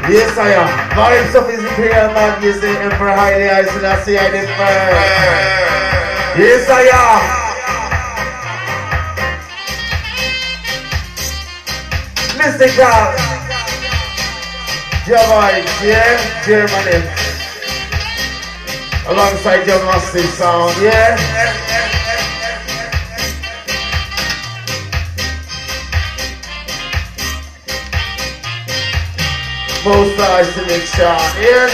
Yes, I am. Vibes of his imperial majesty, Emperor Haile Selassie I the first. Yes, I am. Mystical. Your voice, yeah? Germany. Alongside your massive sound, yeah? Most eyes selection, yes.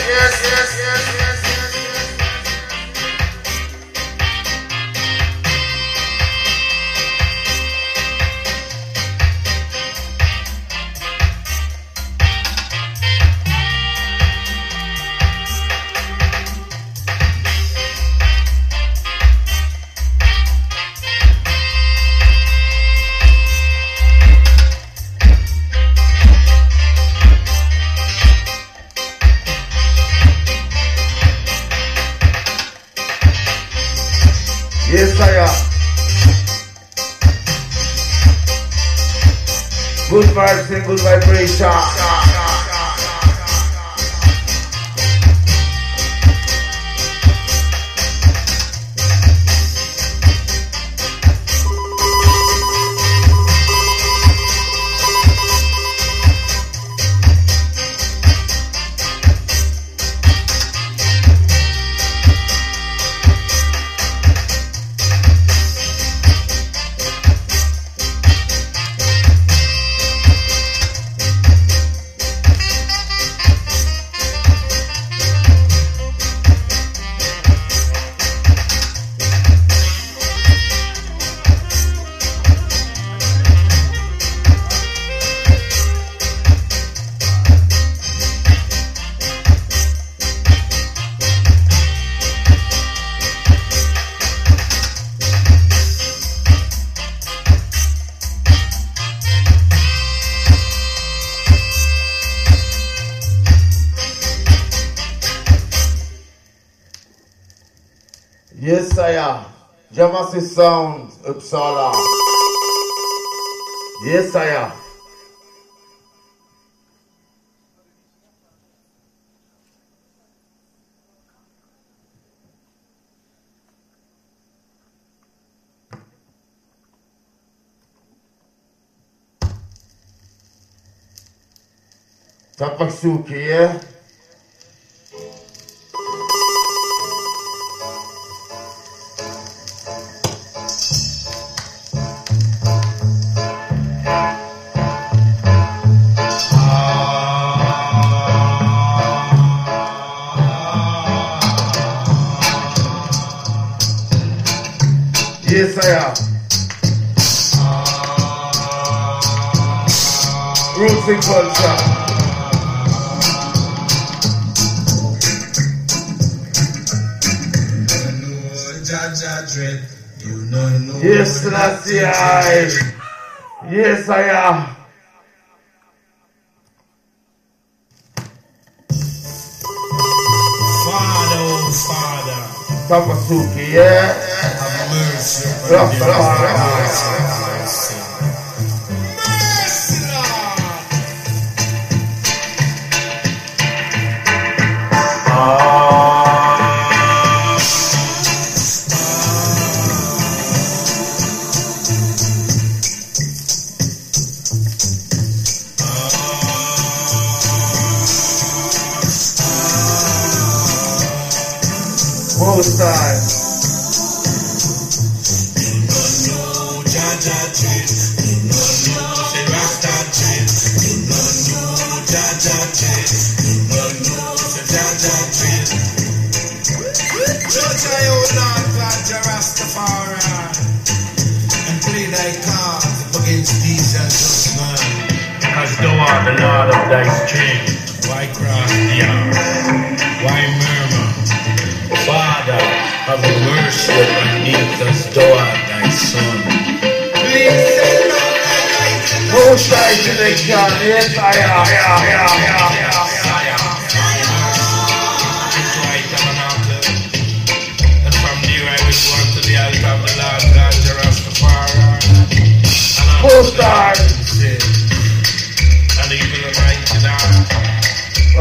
Yes, I am. Good vibes and good vibration. Yes, I am. Jamasi Sound, Uppsala. Yes, I am. Tapasuki, yeah? Yes, I am. Roots and culture. Yes, that's the eye. Yes, I am. Father, oh Father. Tapasuki, yeah? Have mercy upon Rastafari. mercy, Lord. Most time. Judge I, O Lord God, the Rastafari, and plead thy cause against these unjust men. As thou art the Lord of thy strength, why cross the arm? Why murmur? Father, have mercy upon me, as thou art thy son. Please send down thy light and Most high selection. Yes, I am. Most high. And the evil of right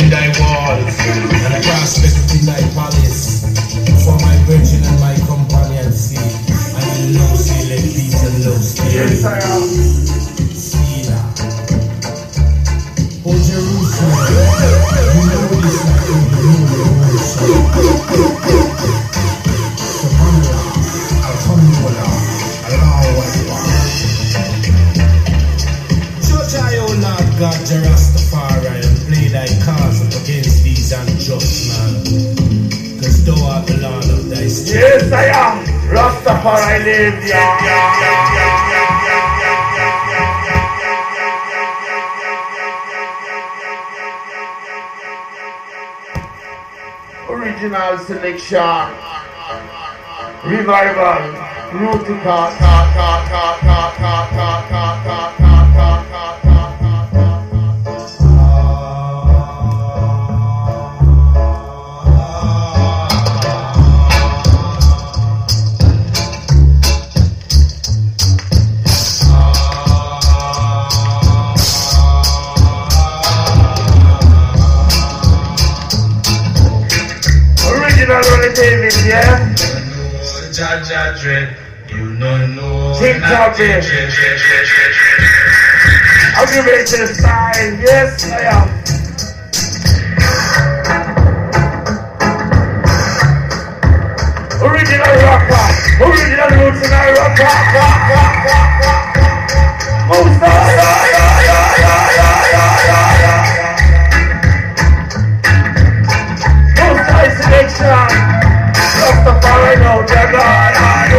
within thy walls, and prospect within thy palace. For my virgin and my companion see, and in low sea let peace and love stay. Yes, I am. See that. Oh Jerusalem, you know this like you know your own soul. Subhanallah, Alhamdulillah, Allahu Akbar. Judge I, O Lord God, the Rastafari, and play thy cause up against these unjust men. Cause thou art the Lord of thy strength. Yes, I am. Rastafari live, Original selection, revival, Rutica, David, yeah? Jaja dread, you know, King Tubby. I'll give it to the side, yes, I am. Original rocker, original roots in our rocker. Most high selection. Rastafari know the God.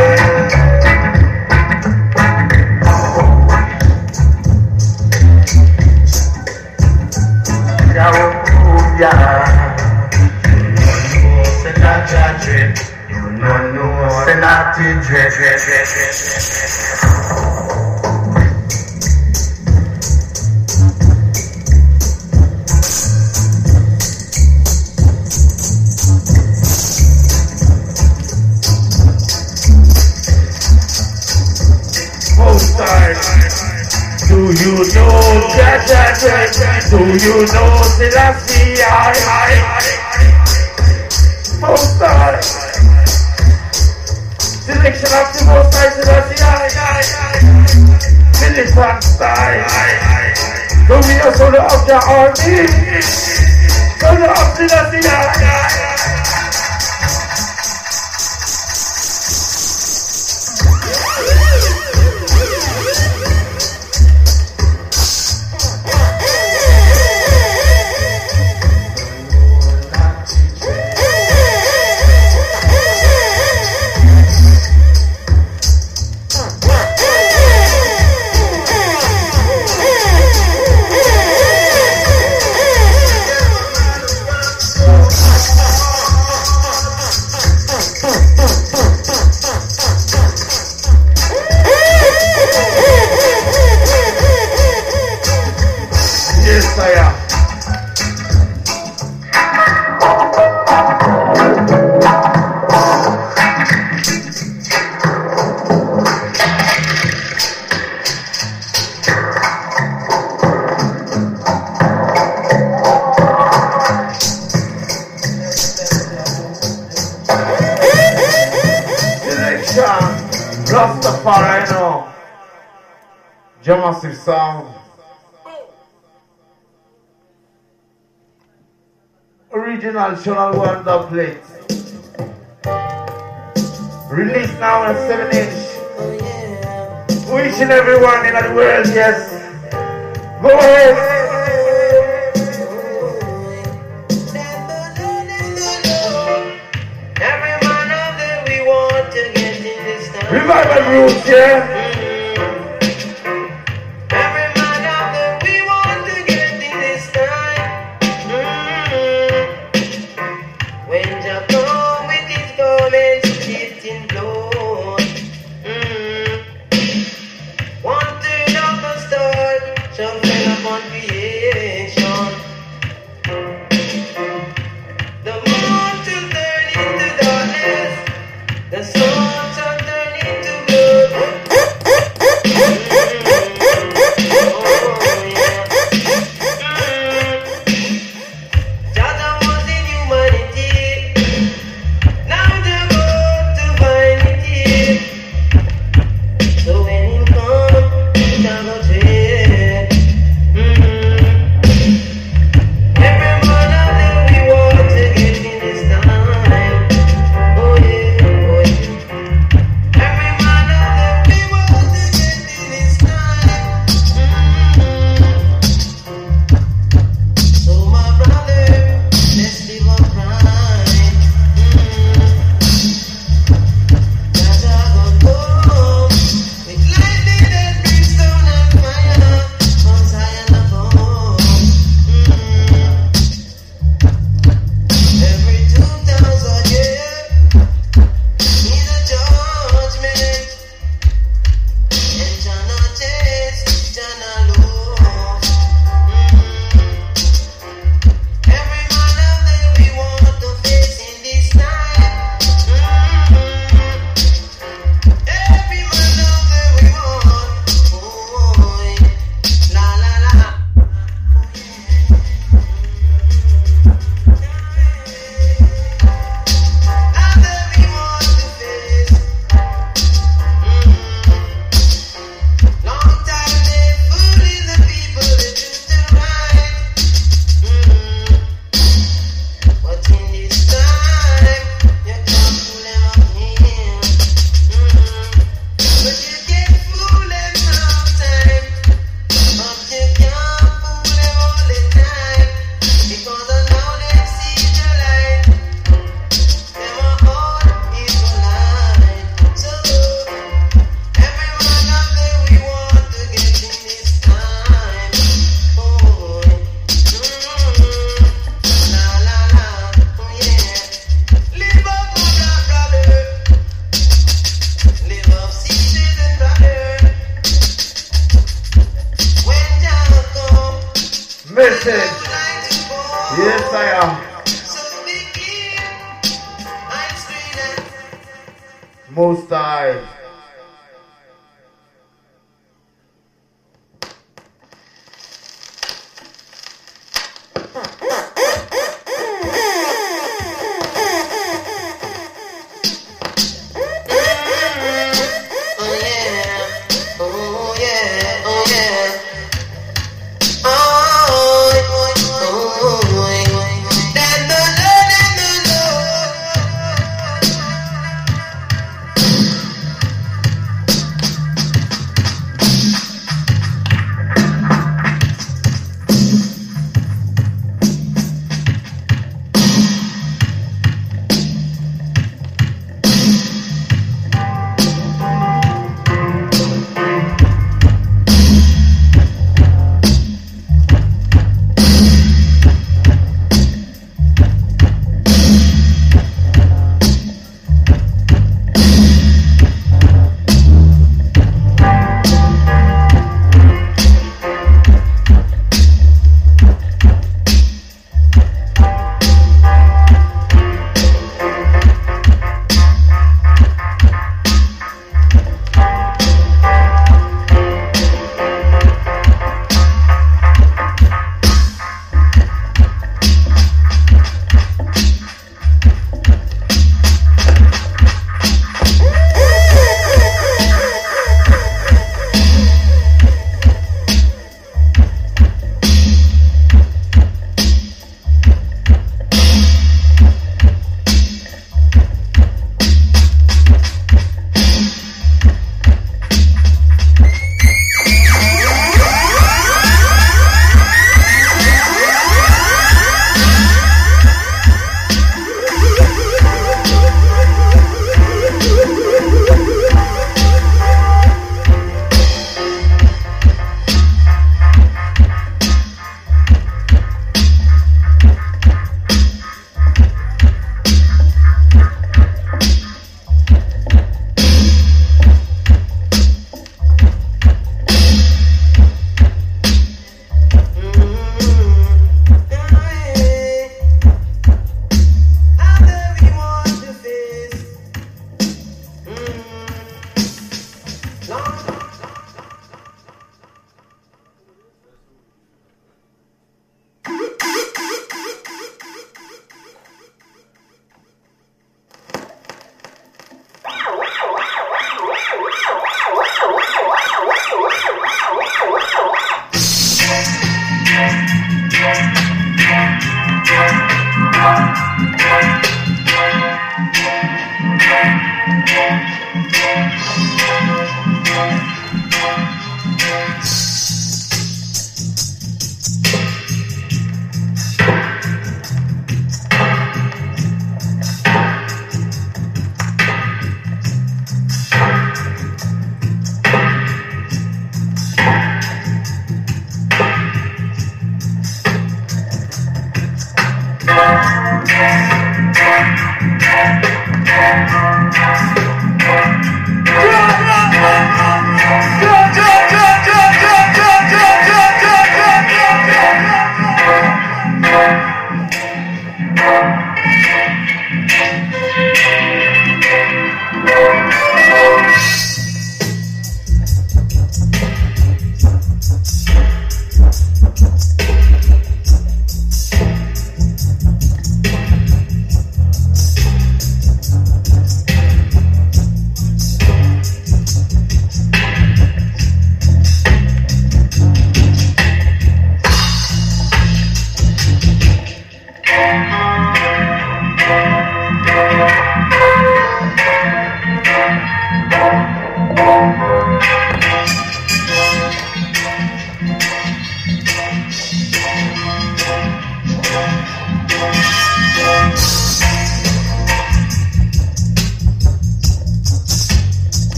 Do you know Jaja? Do you know Selassie? Most high. Selection of the most high Selassie. Militant style. Do we are soldier of the army? Soldier of Selassie. Rastafari, no. Massive sound. Original Channel 1 dubplate. Released now on a 7-inch. Each and everyone in the world, yes. Go ahead. Revival roots, yeah. Every man out there, we want to get in this time. When Jah come with his garments dipped in blood. One turn of the star shall fall upon creation. The moon shall turn into darkness. The sun shall turn into blood. Most High.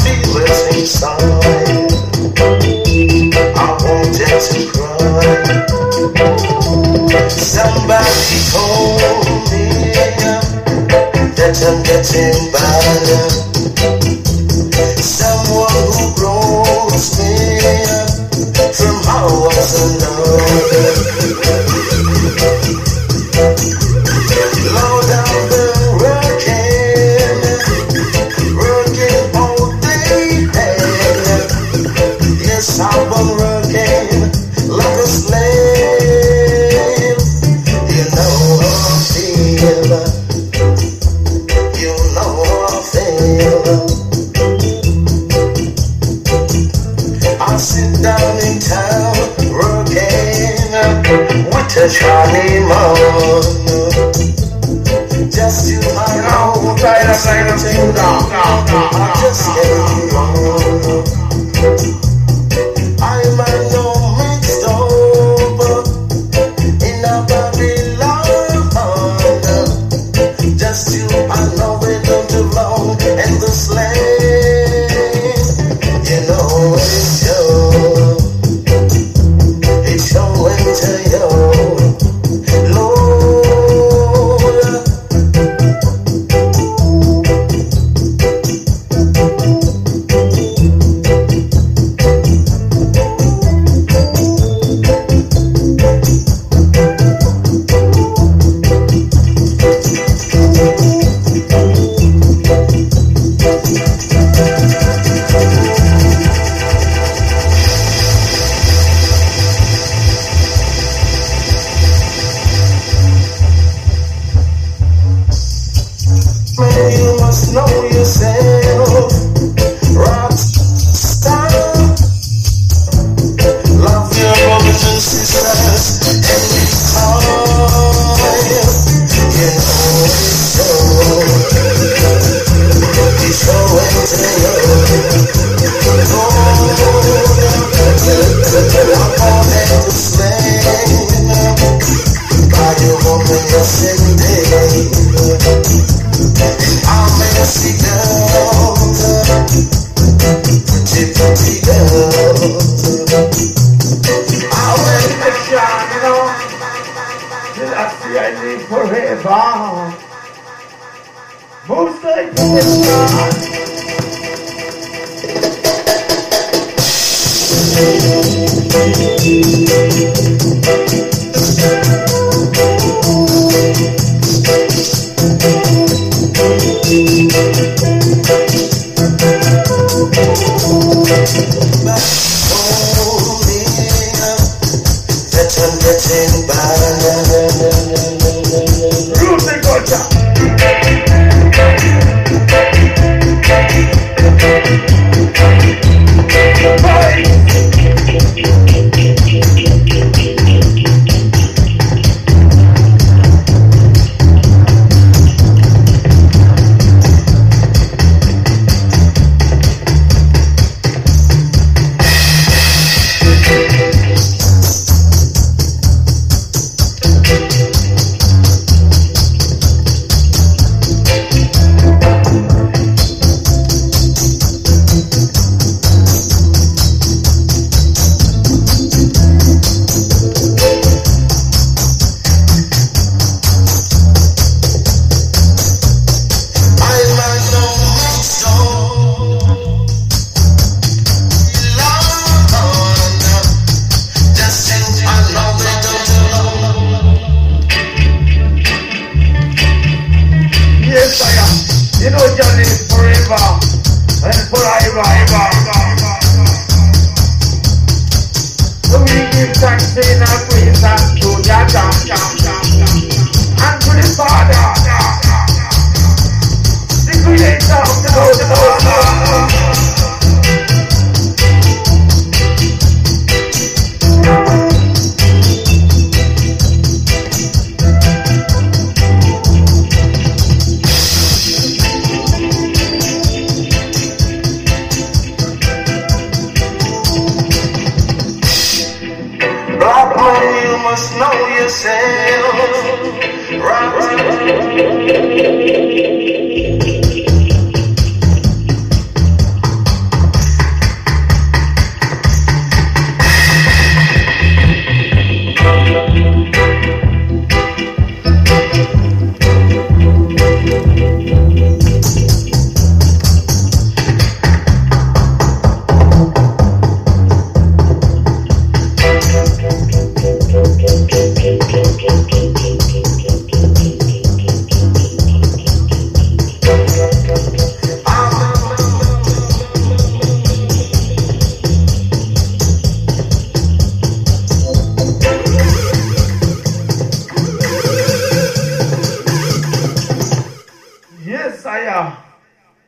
feel it inside. I wanted to cry. Somebody told me that I'm getting better. Someone who grows me from how I was alone. Low down the working all day. Yes, I've been working like a slave. You know how I feel. You know how I feel. I sit down in town working with a Johnny man. Just to hang out, I just can't wrong. I'm a no mixed up in a Babylon. Just to hang out with them too long and the slave. You know it's showing to you.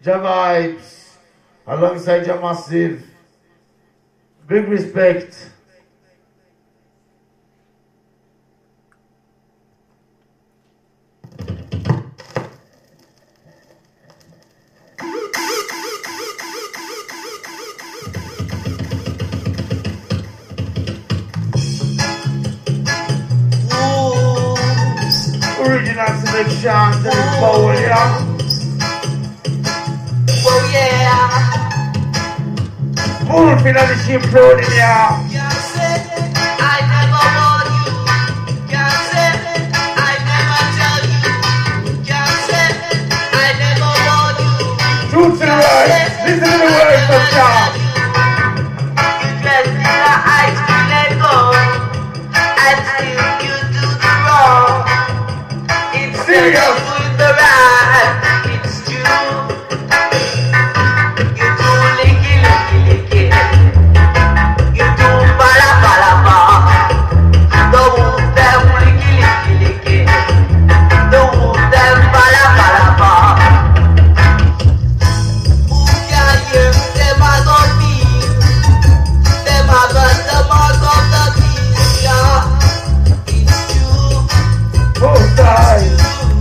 Ja Vibes, alongside Ja Massive. Big respect. Original selection to the bowl, yeah. Oh yeah. Wolf in the ship loading, yeah. Can't say I never want you. Can't say I never tell you. Can't say I never want you. True to the right. Listen to the words of God. You dress in the ice cream and go, and still you do the wrong. Instead of doing the right, it's true. You do licky licky licky. You do bala bala ba. The wolf them licky licky licky. The wolf them bala bala ba. Who can hear them a go feel? Them a got the mark of the beast, yeah. It's true. Both sides.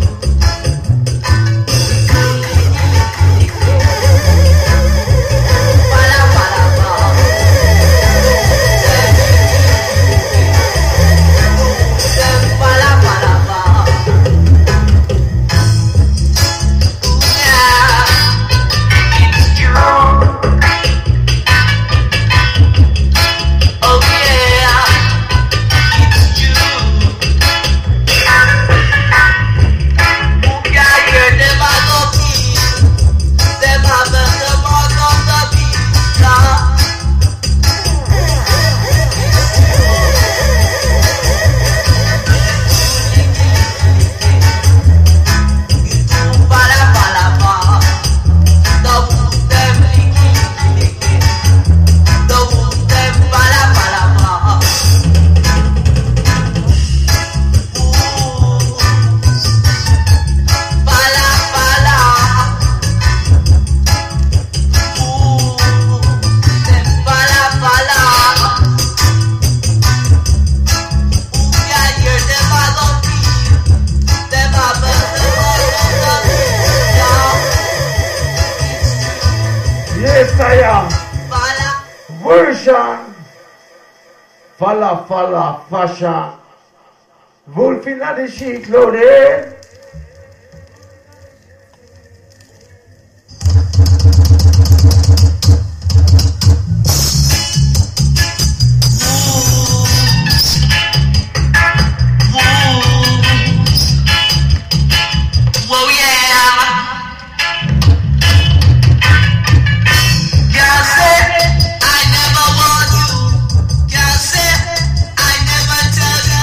Bala bala ba. Them bala bala ba. Yeah, it's true. Oh yeah, it's true. Who can hear them a go feel? Them a got the mark of the beast, yeah. Bala bala ba. The wolf them licky licky licky. The wolf them bala bala ba. Ooh, bala bala. Ooh, them bala bala. Who can hear them a go feel? Them a got the mark of the beast, yeah. Yes, I am. Bala. Version. Falla falla fashion. Wolf in the sheet loaded. Whoa, yeah. Can't say I never want you. Can't say I never tell you.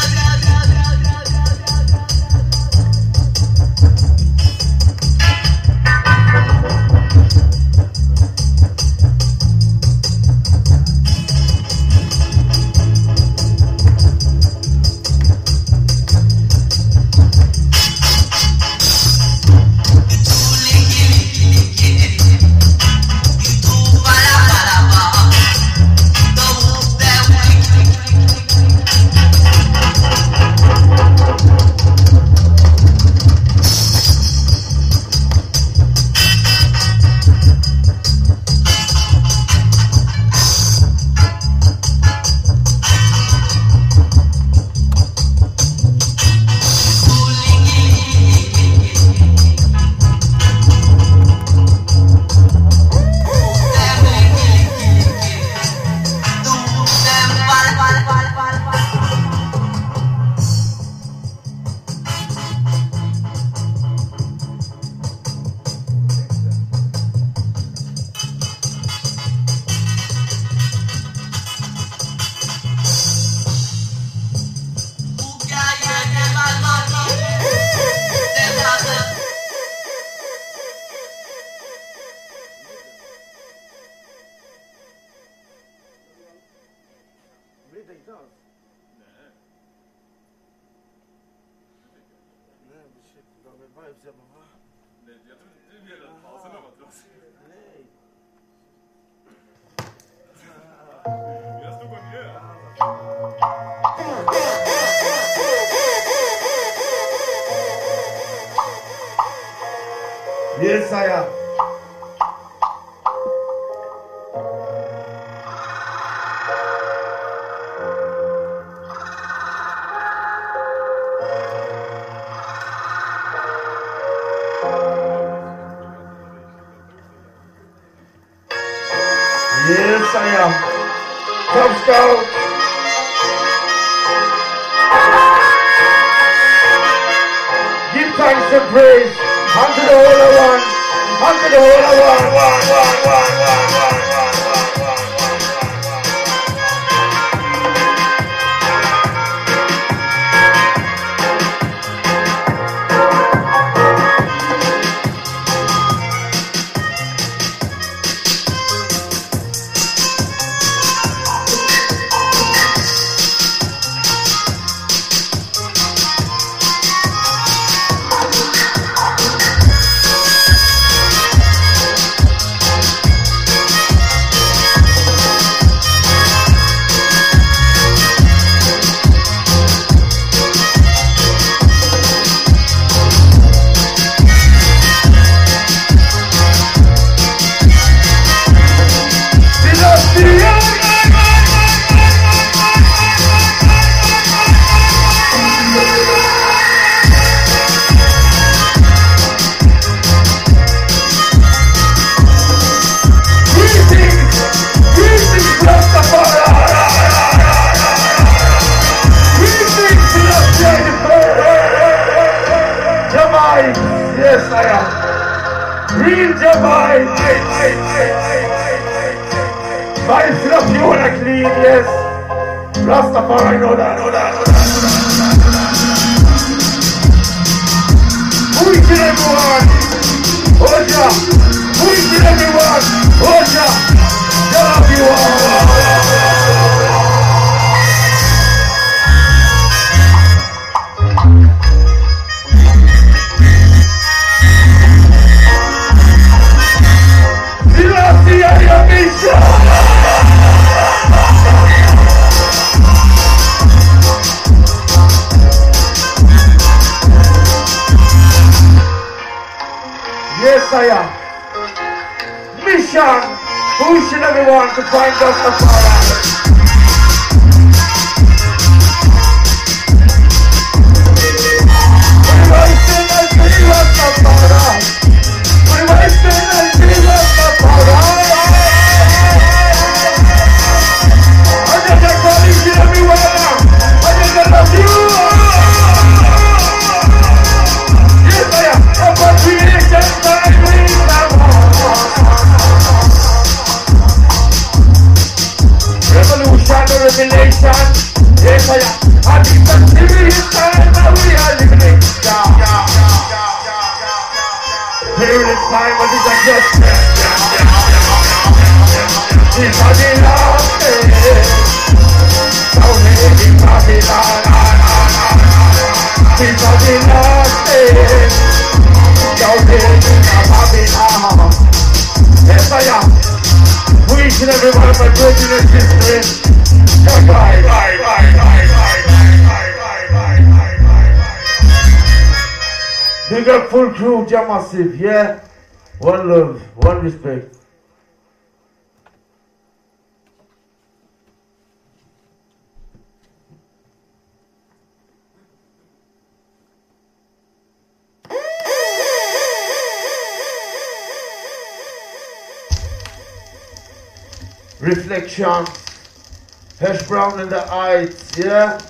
Yes, I am. Yes, I am. Come, Scout. Give thanks and praise unto the Holy One, unto the Holy One. Yes, I am. Real Jamai. My stuff you wanna clean, yes. Rastafari, know that. Who is it, everyone? Oja. Who is it, everyone? Oja. Love you all. Yes, I am. Mission, pushing everyone to find Rastafari. Revelation, yes I am. And it's a serious time that we are living in. Period time when it's a judgment. It's a the last day. Down in Babylon. It's a the last day. Down in Babylon. Yes I am. For each and every one of my brothers and sisters. Big up full crew, Jam Massive, yeah? One love, one respect. Reflection. Hesh Brown in the Heights, yeah?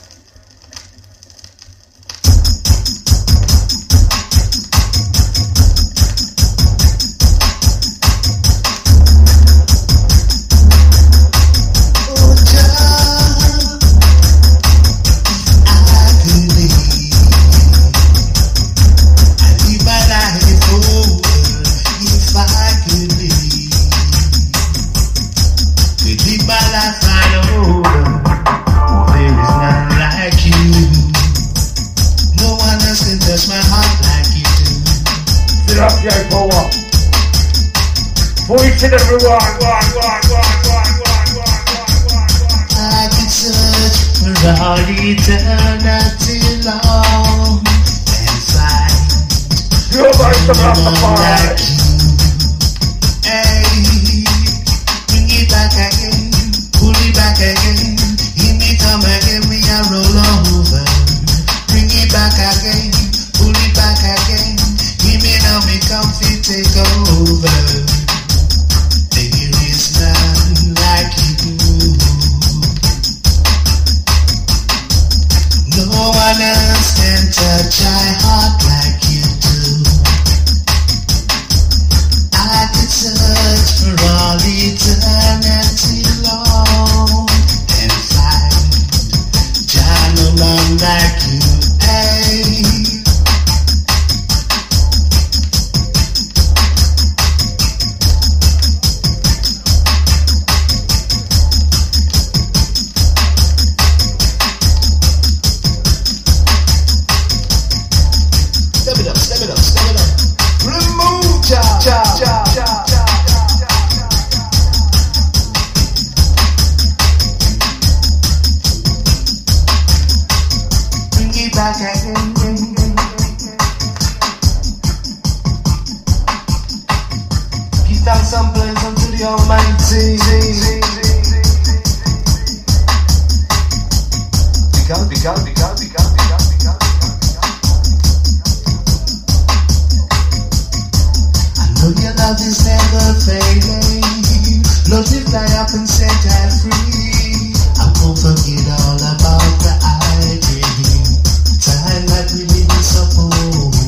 Live my life right over. Oh, there is none like each and every one. I could search for all eternity long and find Your voice of someone like you. Hey, bring it back again, pull it back again. Give me come and give me a roll over. Bring it back again, pull it back again. Give me now me comfy take over. There is none like you. No one else can touch my heart like you do. I could search for all eternity long and find no man like you. Hey. Step it up. Remove job. Bring it back again. Give down some praise unto the Almighty. Because. Know your love is never fading. Lord, lift I up and set I free. I won't forget all about the idea. Time that we didn't suppose.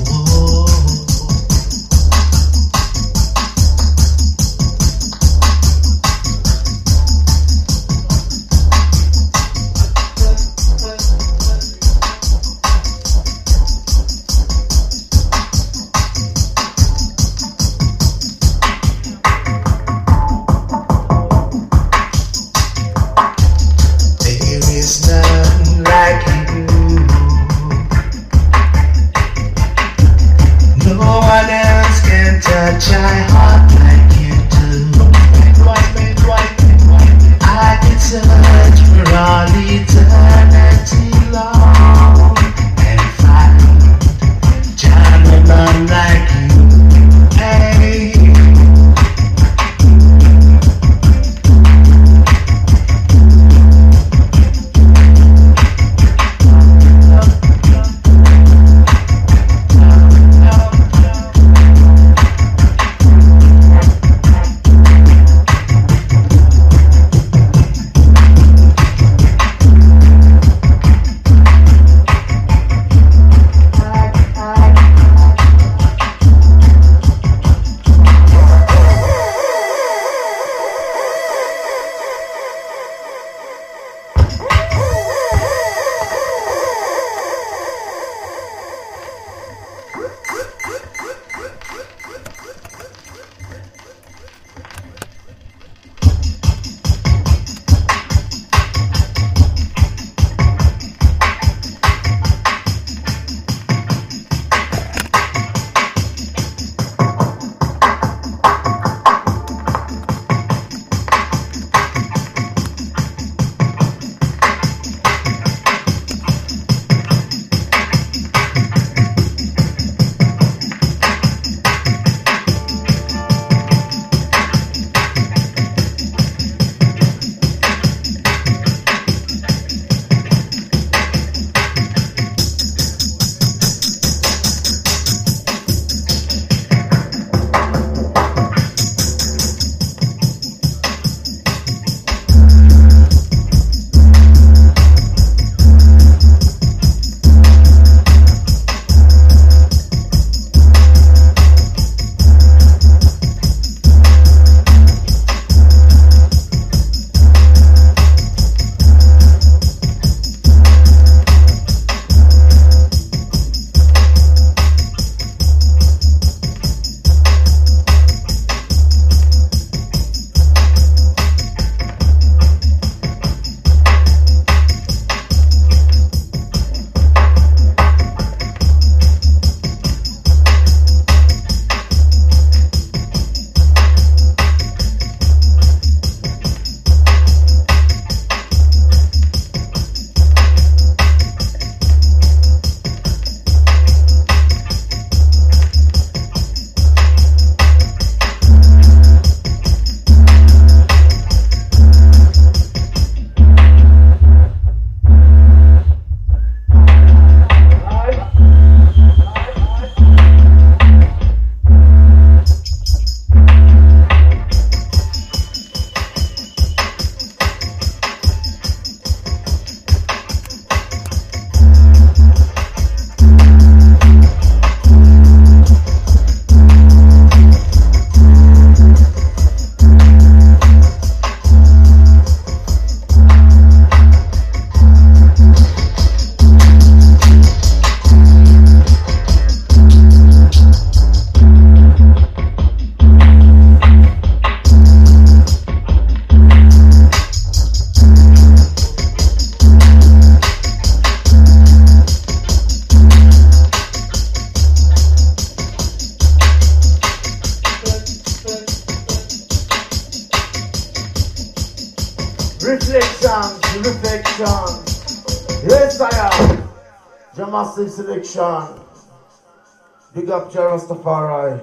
Reflection. Yes, I am. The massive selection. Big up Jah Rastafari.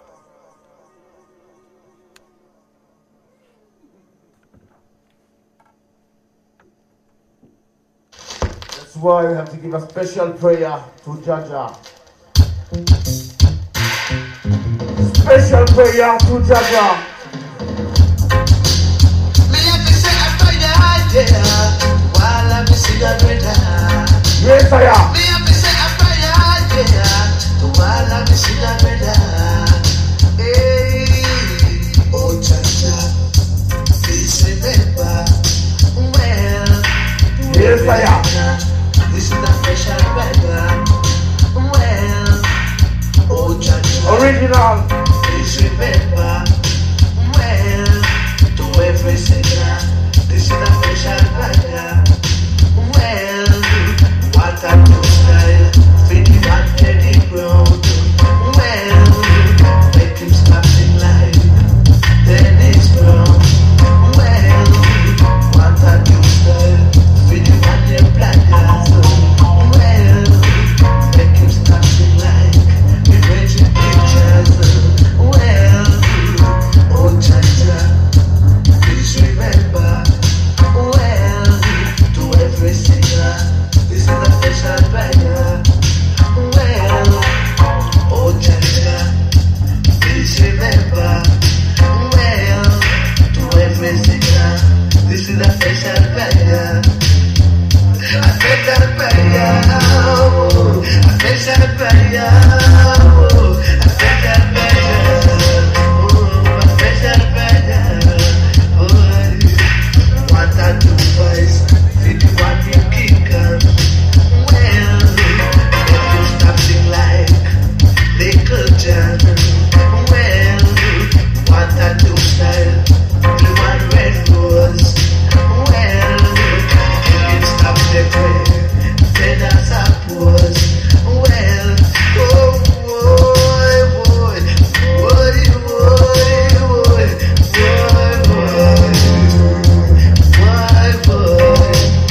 That's why we have to give a special prayer to Jaja. Special prayer to Jaja. While I'm missing a brother. Yes, I am. Me have to say a prayer, while I'm missing a brother. Hey, oh Jaja, please remember. Well, yes, I am. This is a special prayer. Well, oh Jaja, Original. please remember. Well, to every sinner. This is a special prayer. Well, what a new style, pretty one Teddy Brown. Well, make him stop sing like Dennis Brown. Well, what a new style, pretty one them black guys. Well, make him stop sing like the Virgin Pictures. Well, oh Jaja, please remember. Well, to every singer, this is a special prayer. Well, oh Jaja, please remember. Well, to every singer, this is a special prayer. A special prayer, oh, a special prayer, oh, a special prayer, oh, a special prayer, oh. What a two boys, 51 you kick up. Well, if you stop sing like Little John. Well, what a two style, blue and red rose. Well, if you stop the way, then I suppose. Well, oh boy, boy, boy, boy, boy, boy.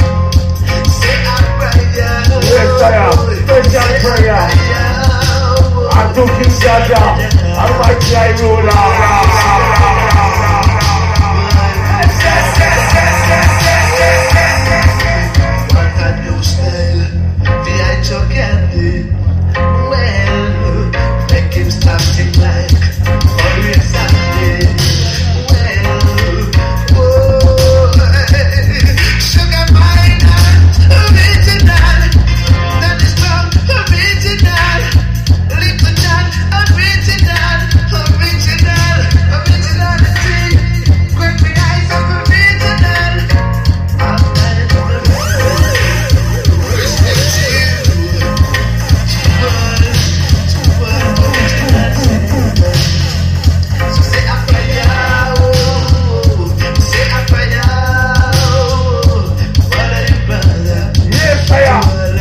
Yes, I am. Special prayer. I'm to King Jaja. I'm my Jai ruler. What a new style, behind your candy. Well, make him stop sing like Orion Sunday. Well, boy, sugar mine, original. That is from original. Little John, original. Originality. Great big eyes of original. Yes, I am.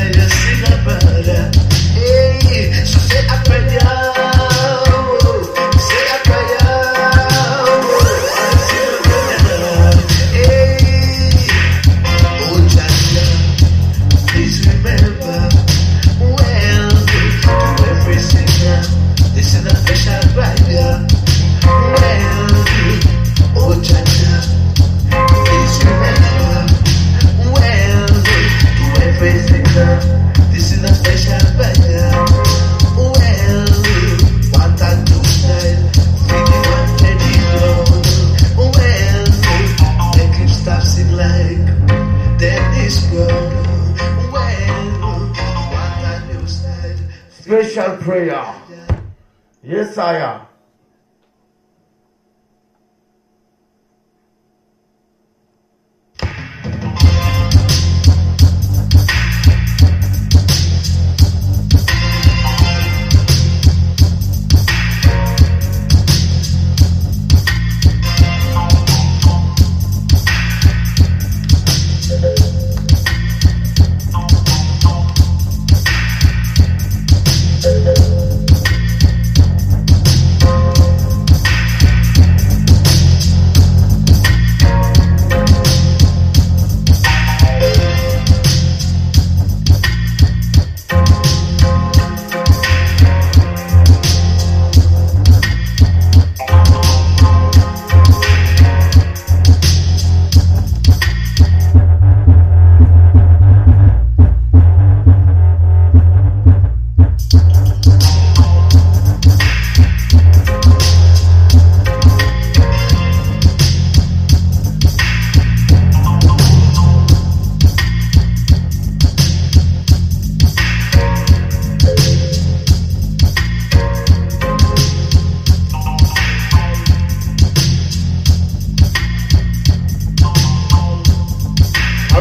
Please remember, well, to every singer, this is a special prayer. Well, oh Jaja, please remember, well, to every singer, this is a special prayer. Well, what a new style, thinking one Teddy Brown. Well, make him stop sing like Dennis Brown. Special prayer. Yes, I am.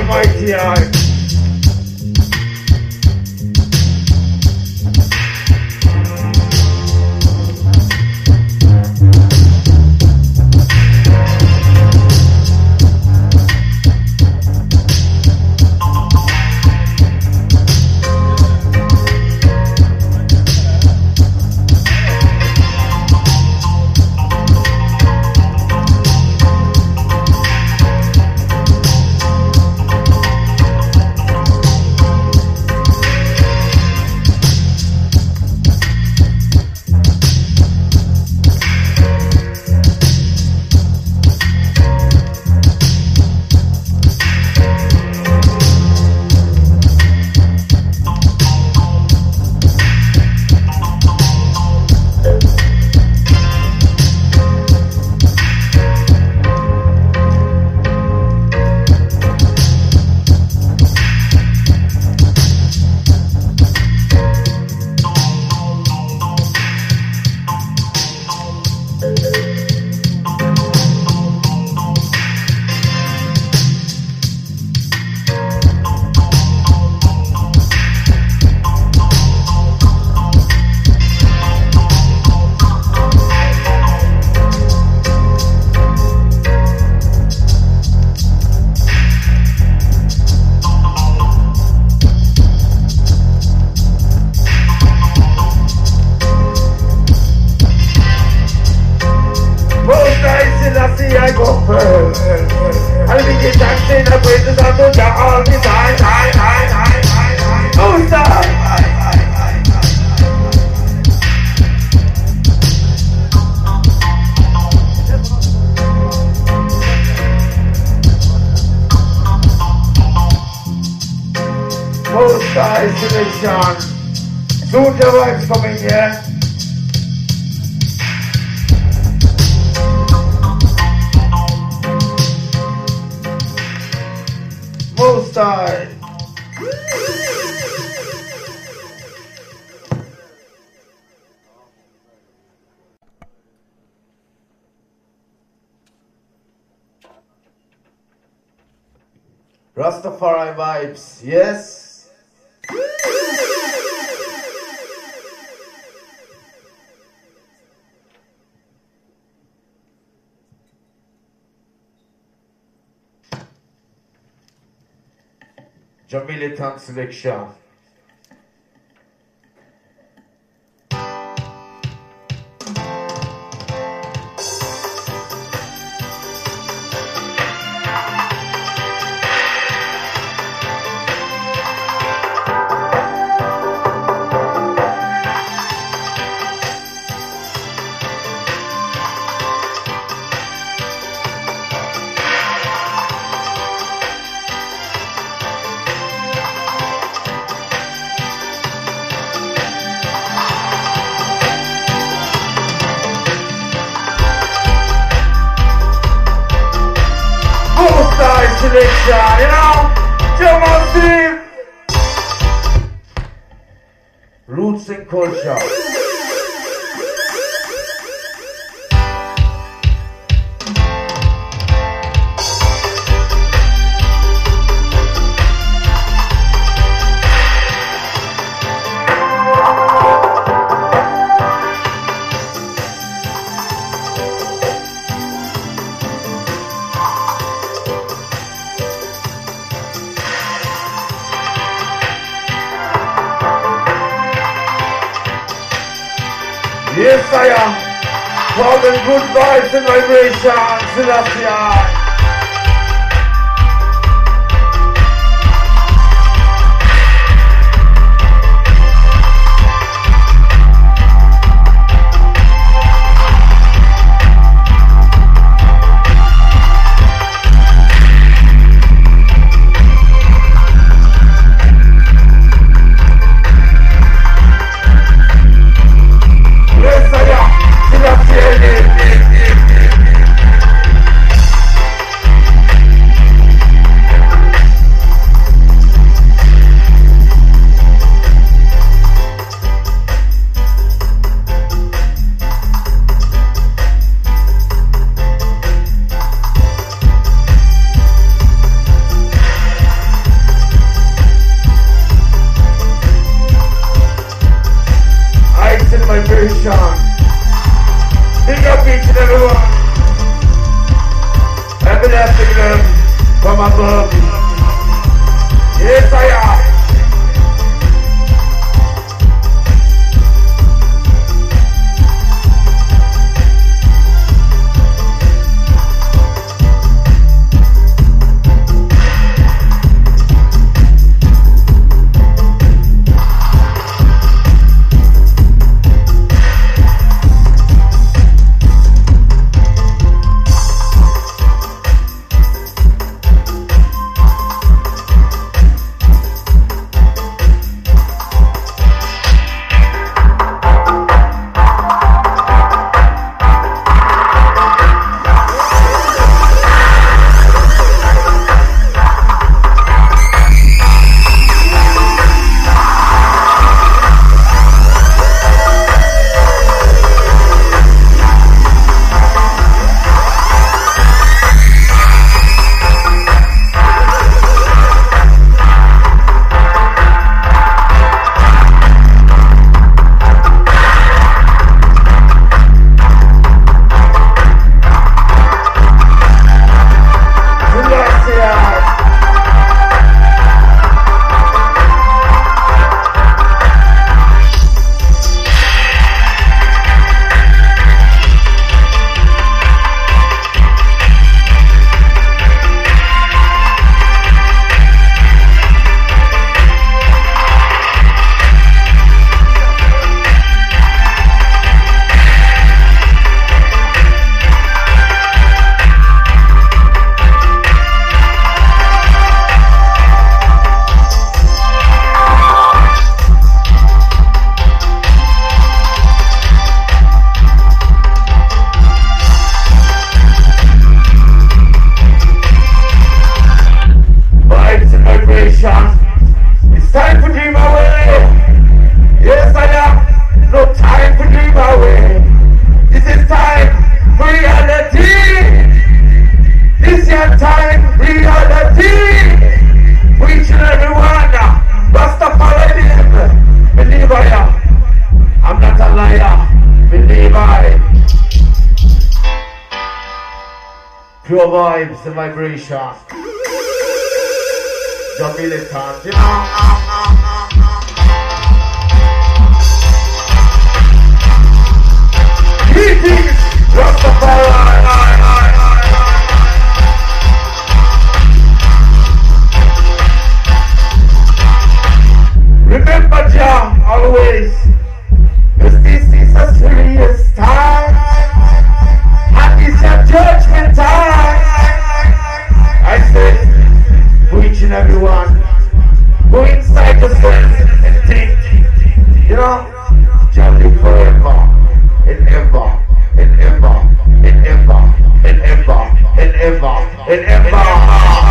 Almighty I. Soon the vibes coming here. Most high. Rastafari vibes, yes. Jamilitan selection. Selection, you know, Jamaican roots and culture. Yes, I am. Calling good vibes and vibrations, Selassie. Pure vibes and vibration. The militant, you know. Greetings, Rastafari. Remember, Jah, always, because this is a serious time, and it's a judgment time. I say, for each and every one, go inside yourself and think, you know, Jah live forever, and ever, and ever, and ever, and ever, and ever, and ever.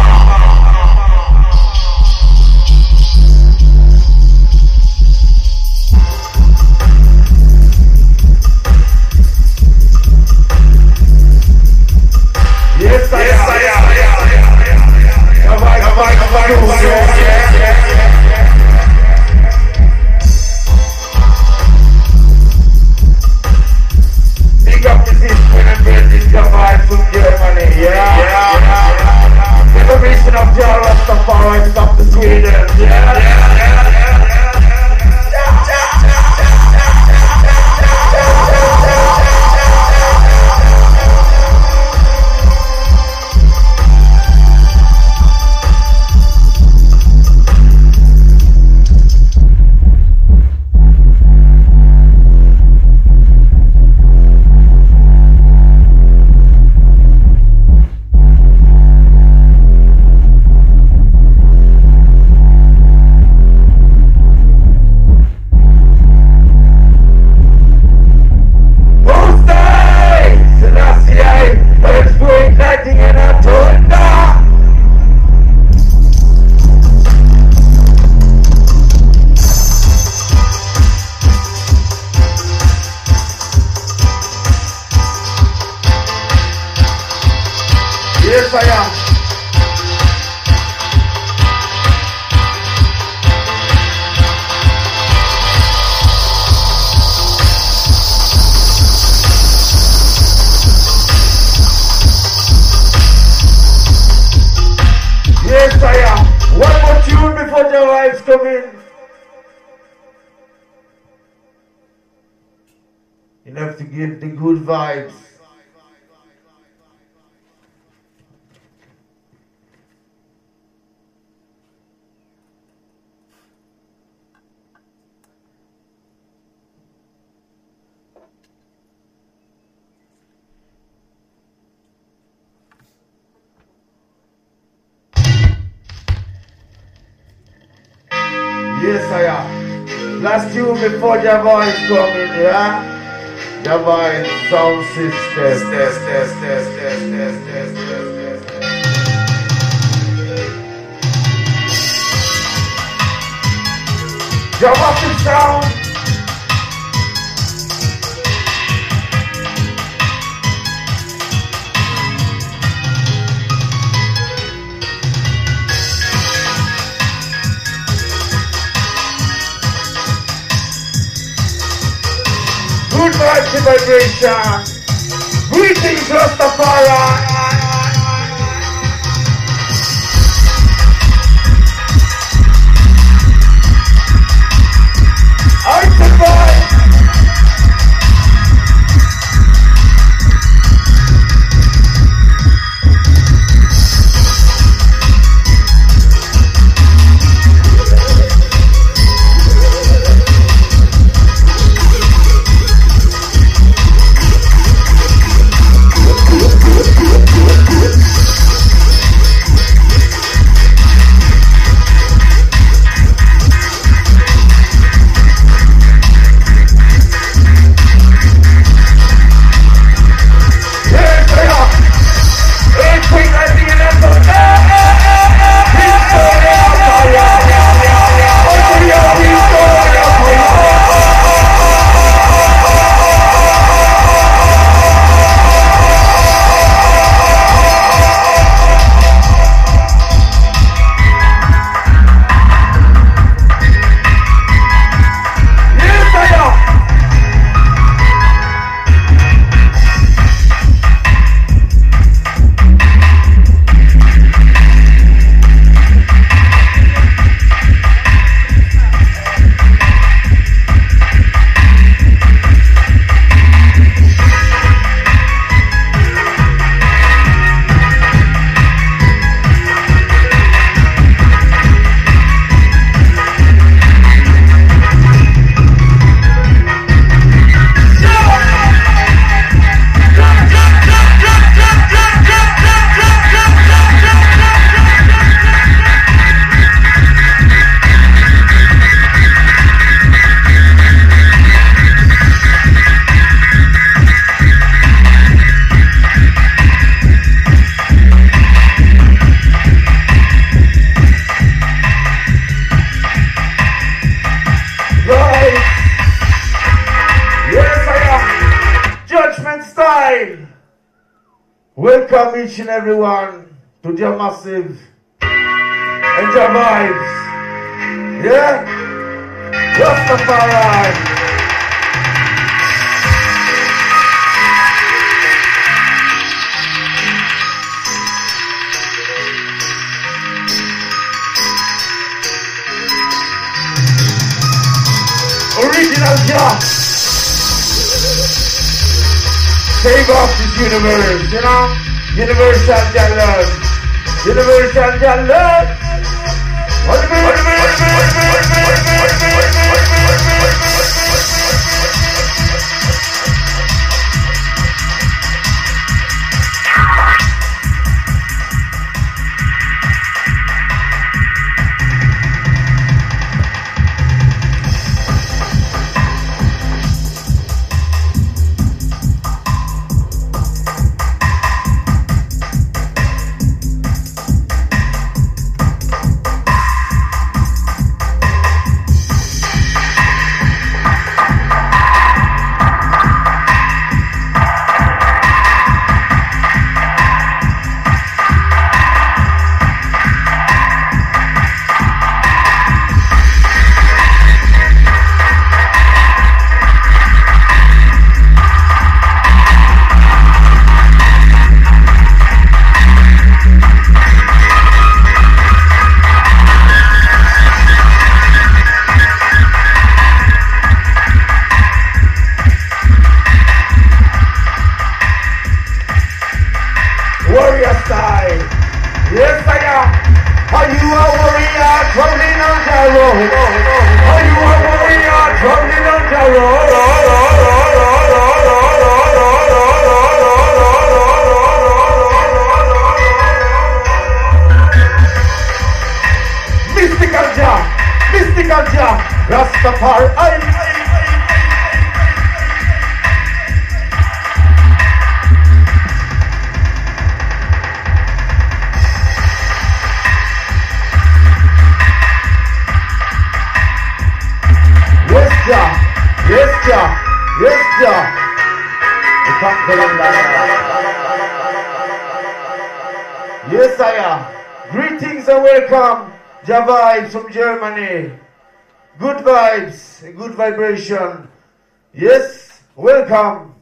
Yes, I am. Big up to this friend and British Jamaica from Germany, yeah. Celebration of Jah Rastafari is up to Sweden, yeah. Yes, I am. Yes, I am. One more tune before the lights come in. You have to give the good vibes. Yes, I am. Last tune before the voice coming, yeah? The voice sound system. Jump up the sound. Good vibes and vibration. Greetings, Rastafari. I survive. Welcome each and everyone to Jah Massive and Jah Vibes. Yeah? Rastafari. Original Jah. Save off this universe, you know? Universal Jah love. Universal Jah love. Warrior style. Yes, I am. Are you a warrior traveling on the road? Are you a warrior traveling on the road? Mystical Jah, Rastafari. Yes, Jah. Yes, I am. Greetings and welcome, Jah Vibes from Germany. Good vibes, good vibration. Yes, welcome.